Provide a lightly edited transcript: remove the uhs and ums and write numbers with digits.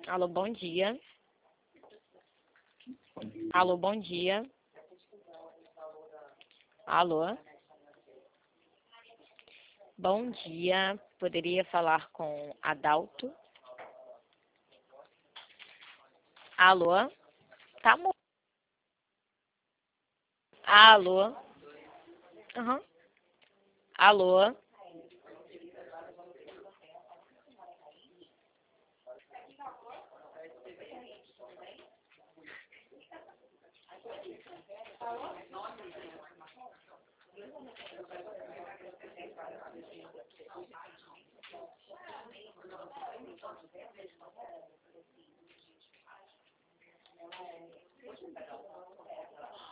Alô, bom dia. Alô, bom dia. Alô. Bom dia. Poderia falar com Adalto? Alô. Tá mu... Alô. Aham. Alô.